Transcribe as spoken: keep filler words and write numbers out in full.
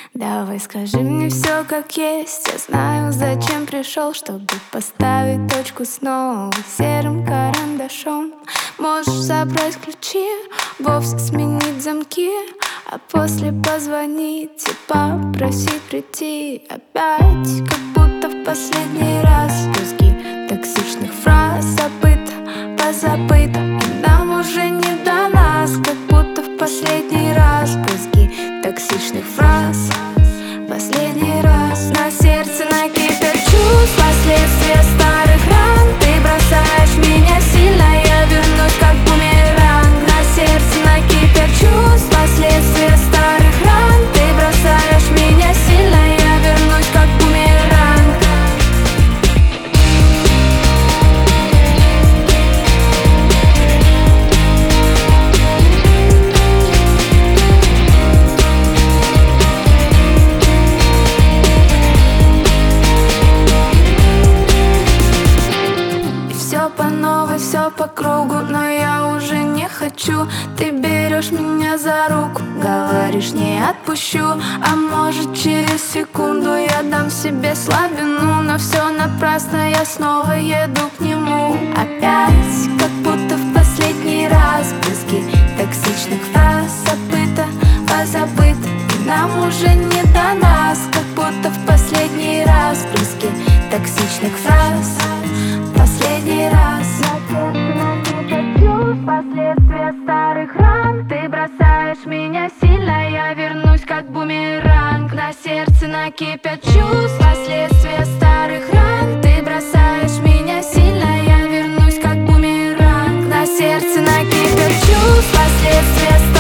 Давай скажи мне все как есть. Я знаю, зачем пришел, чтобы поставить точку снова серым карандашом. Можешь забрать ключи, вовсе сменить замки, а после позвонить и попросить прийти опять, как будто в последний раз. Куски токсичных фраз забыто, позабыто, и нам уже не до нас, как будто в последний раз. Куски токсичных фраз последний раз. На сердце накипят чувств, последствия старых ран. Ты бросаешь меня сильно, я вернусь как бумеранг. На сердце накипят чувств, последствия старых ран. Ты бросаешь меня сильно, я вернусь как бумеранг. Все по новой, все по кругу, но я уже не хочу. Ты берешь меня за руку, говоришь, не отпущу. А может, через секунду я дам себе слабину, но все напрасно, я снова еду к нему. Опять, как будто в последний раз. Брызги токсичных фраз забыто, позабыто, и нам уже не до нас, как будто в последний раз. Брызги токсичных фраз последний раз. Последствия старых ран. Ты бросаешь меня сильно, я вернусь как бумеранг. На сердце накипят чувств, последствия старых ран. Ты бросаешь меня сильно, я вернусь как бумеранг. На сердце накипят чувств, последствия старых ран.